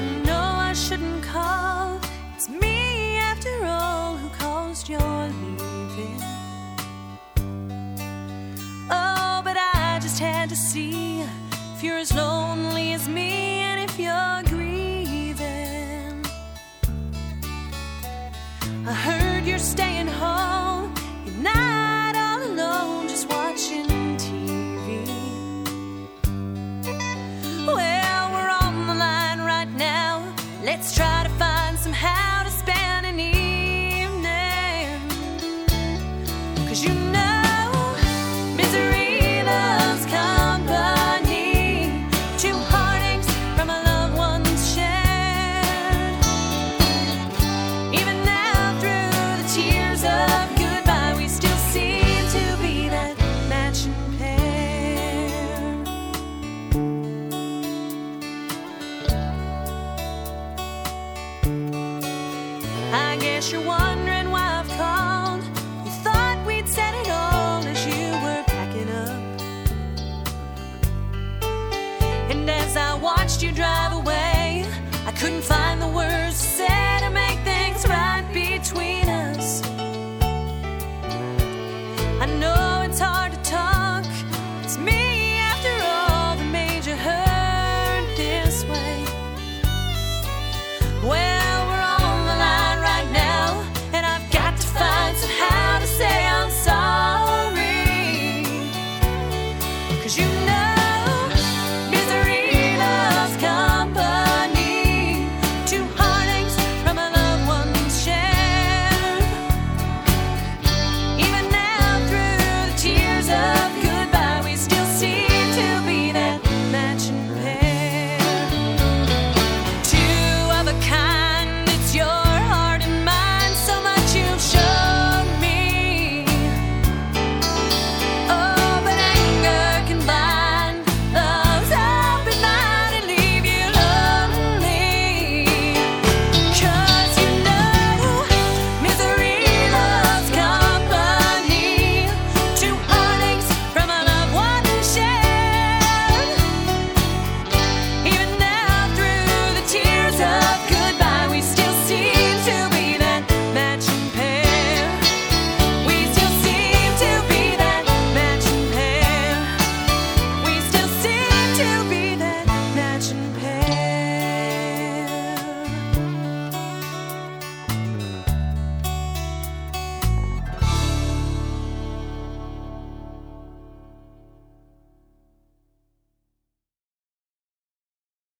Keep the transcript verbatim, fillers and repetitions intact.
I know I shouldn't call. It's me after all who caused your leaving. Oh, but I just had to see if you're as lonely as me and if you're grieving. I heard you're staying home, you're not all alone, just watching T V. Well, we're on the line right now. Let's try to find somehow to spend an evening. 'Cause you know, misery loves company. Two heartaches from a loved one's shared. Even now through the tears of goodbye, we still seem to be that matching pair. I guess you're wondering why I've called. You thought we'd said it all as you were packing up. And as I watched you drive away,